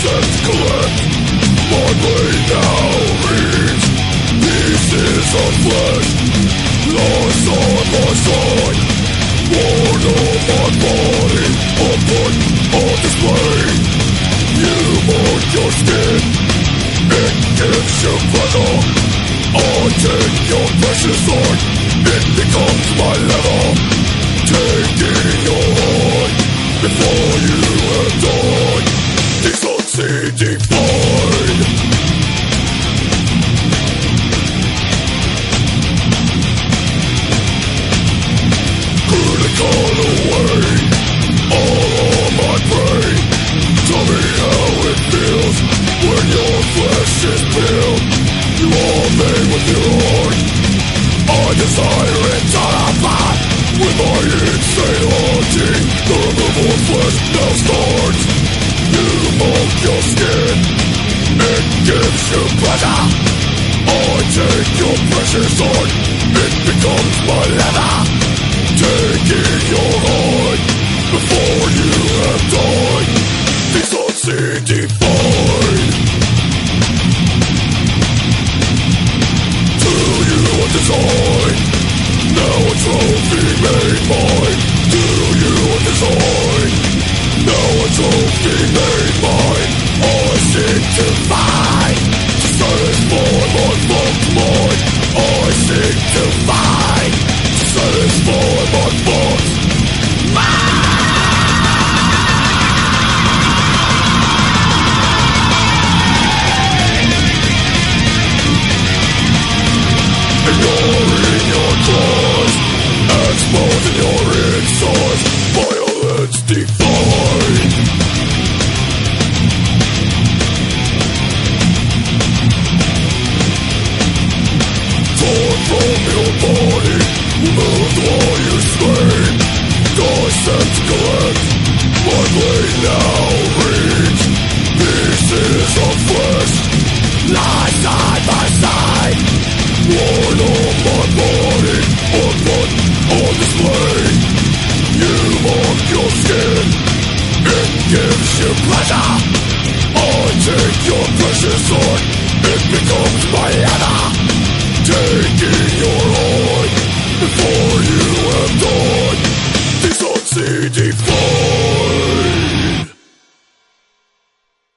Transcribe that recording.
set to collect. My blade now reads pieces of flesh, lies on my side, worn on my body, a put on display. You mold your skin, it gives you pleasure. I take your precious heart, it becomes my leather. Taking your heart before you have died, these unseeing void. Critical away all of my brain. Tell me how it feels when your flesh is peeled. You are made with your heart. I desire it on a path with my insane haunting. The removal of flesh now starts. You mold your skin, it gives you pleasure. I take your precious heart, it becomes my leather. Taking your heart before you have died, these unseen void. Do you want design? Now a trophy made mine. Do you want design? Now a trophy made mine. I seek to find, to satisfy my fucked mind. I seek to find, to satisfy my fucked mind. Ignoring your claws, exposing your insides, violence defined. Torn from your body, removed while you scream. Dissect, collect, my blade now reads pieces of flesh, lie side by side. Worn on my body, or put on display. You mark your skin, it gives you pleasure. I take your precious heart, it becomes my leather. Taking your